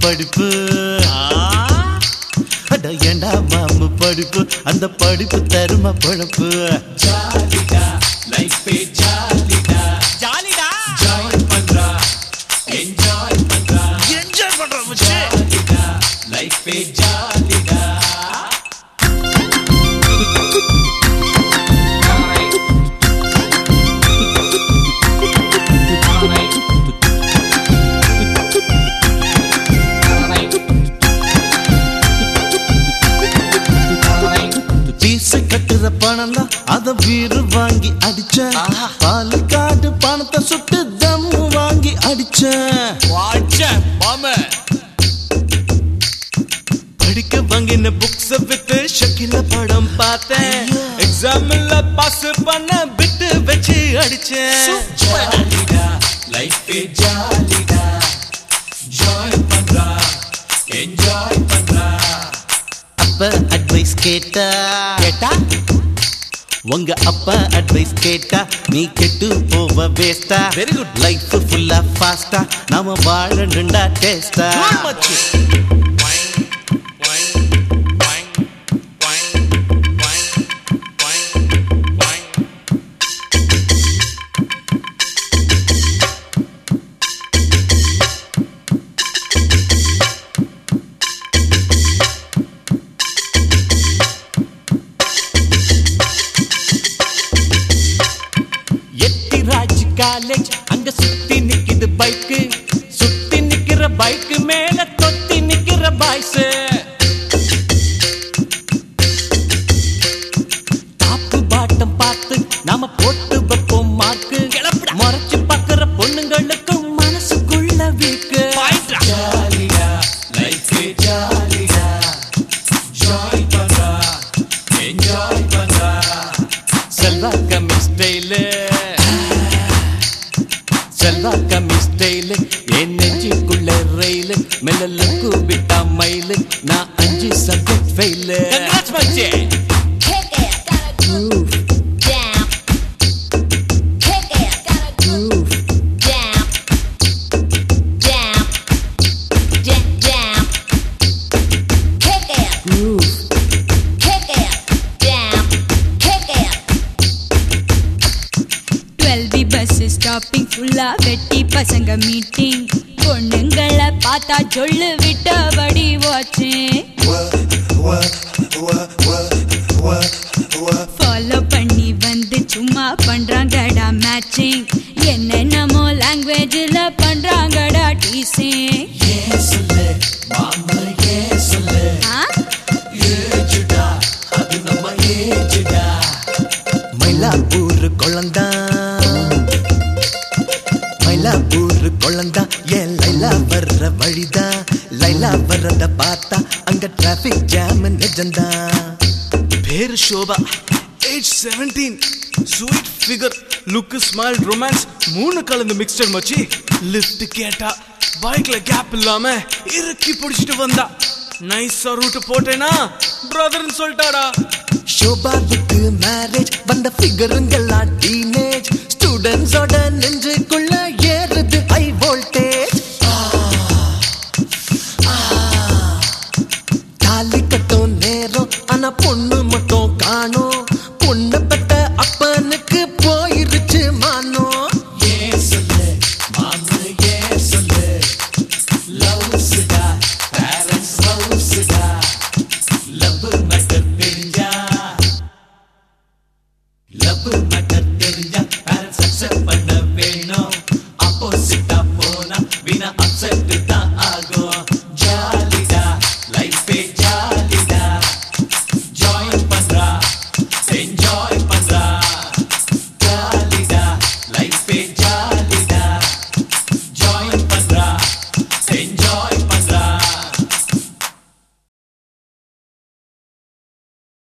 படிப்பு அட ஏண்டா மாமு படிப்பு அந்த படிப்பு தருமா பொழப்பு ஜாலிடா லைஃபே ஜாலிடா ஜாலிடா ஜாயின் பண்றா என்ஜாய் பண்றா மச்சி ஜாலிடா லைஃபே ஜாலிடா கட்டுற பணம் தான் அத வீடு வாங்கி அடிச்ச பாலக்காடு பணத்தை சுட்டு தம்மு வாங்கி அடிச்ச படிக்க வாங்கின புக்ஸ் வித்து ஷக்கில படம் பார்த்தேன் எக்ஸாம்ல பாஸ் பண்ண விட்டு வச்சு அடிச்சேன் ஜாலிடா லைஃபே ஜாலிடா ஜாயின் பண்றா என்ஜாய் பண்றா அப்ப அட்வைஸ் கேட்டா உங்க அப்பா அட்வைஸ் கேட்டா நீ கெட்டு போவ வேஸ்டா வெரி குட் லைஃப் ஃபுல்லா ஃபாஸ்டா நாம வாழணும்டா டேஸ்டா காலேஜ் அங்க சுத்தி நிக்குது பைக்கு சுத்தி நிக்கிற பைக்கு மேல தொத்தி நிக்கிற பாய்ஸ் டாப்பு பாட்டம் பார்த்து நாம போட்டு வைப்போம் மார்க்கு முறைச்சு பாக்குற பொண்ணுங்களுக்கு மனசுக்குள்ள வீக்கு ஜாலிடா லைஃபே ஜாலிடா ஜாய் பண்றா என்ஜாய் பண்றா செல்வா கம்மி ஸ்டைலு செல்வா கம்மி ஸ்டைலு என் நெஞ்சுக்குள்ள ரயிலு மெல்ல கூப்பிட்டா மயிலு நான் 5 சப்ஜெக்ட் ஃபெயிலு ஸ்டாப்பிங் ஃபுல்லா வெட்டி பசங்க மீட்டிங் பொண்ணுங்களை பார்த்தா சொல்லு விட்டபடி வாட்சிங் ஃபாலோ பண்ணி வந்து சும்மா பண்றாங்கடா மேட்சிங் என்னென்னமோ லாங்குவேஜ்ல பண்றாங்கடா டீசிங் மயிலாப்பூர் குழந்தா மயிலாப்பூர் குழந்தா ஏன் லைலா வர்ற வழிதா லைலா வர்றத பார்த்தா அங்க டிராபிக் ஜாம் நிஜந்தா பேரு Shobha age 17 sweet figure look smile romance 3 கலந்து மிக்ஸ்டர் மச்சி லிஃப்ட் கேட்டா பைக்ல கேப் இல்லாம இறுக்கி பிடிச்சிட்டு வந்தா நைஸா ரூட் போட்டேனா பிரதர்னு சொல்லிட்டாடா ஷோபாவுக்கு மேரேஜ் வந்த ஃபிகருங்கெல்லாம் டீனேஜ் ஸ்டூடெண்ட்ஸோட நெஞ்சுக்குள்ள ஏறுது ஹை வோல்டேஜ் தாலி கட்டும் நேரம் ஆனா பொண்ணு மட்டும் காணோம்